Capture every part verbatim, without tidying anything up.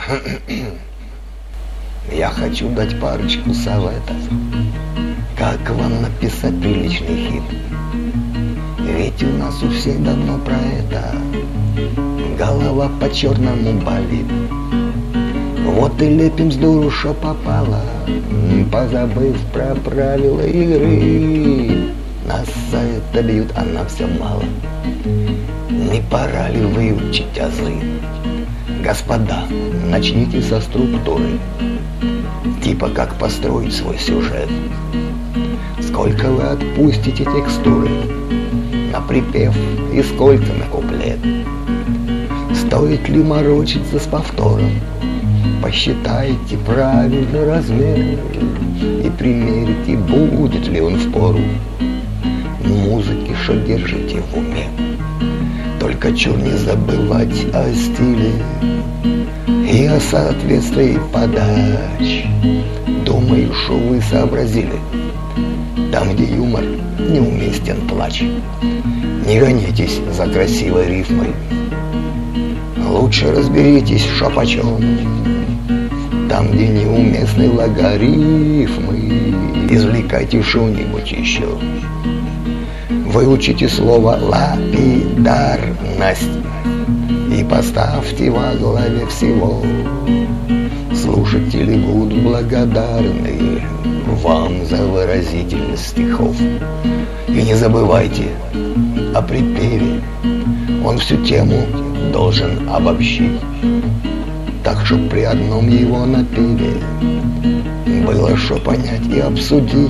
Я хочу дать парочку советов, как вам написать приличный хит. Ведь у нас у всех давно про это голова по-черному болит. Вот и лепим с дуру, шо попало, позабыв про правила игры. Нас за это бьют, а нам все мало. Не пора ли выучить азы? Господа, начните со структуры, типа как построить свой сюжет. Сколько вы отпустите текстуры на припев и сколько на куплет? Стоит ли морочиться с повтором? Посчитайте правильный размер и примерите, будет ли он впору. Музыки, что держите в уме, только чур не забывать о стиле и о соответствии подач. Думаю, что вы сообразили, там, где юмор, неуместен плач. Не гонитесь за красивой рифмой, лучше разберитесь, шо почем. Там, где неуместны логарифмы, извлекайте что-нибудь еще. Выучите слово «лапидарность» и поставьте во главе всего. Слушатели будут благодарны вам за выразительность стихов. И не забывайте о припеве, он всю тему должен обобщить, так, чтоб при одном его напеве было что понять и обсудить.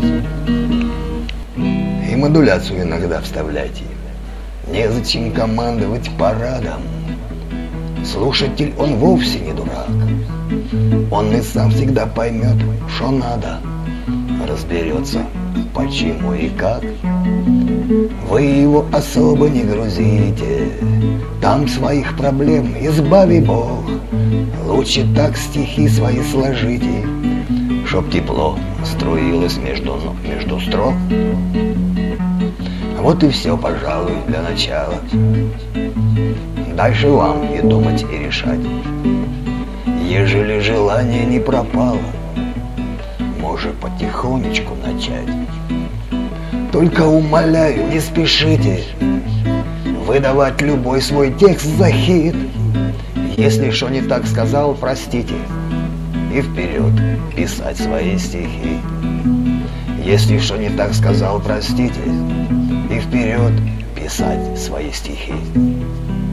И модуляцию иногда вставляйте. Незачем командовать парадом. Слушатель, он вовсе не дурак. Он и сам всегда поймет, что надо. Разберется, почему и как. Вы его особо не грузите. Там своих проблем избави Бог. Лучше так стихи свои сложите, чтоб тепло струилось между, между строк. Вот и все, пожалуй, для начала. Дальше вам и думать, и решать. Ежели желание не пропало, может потихонечку начать. Только умоляю, не спешите выдавать любой свой текст за хит. Если что не так сказал, простите, и вперед писать свои стихи. Если что не так сказал, простите, и вперед писать свои стихи.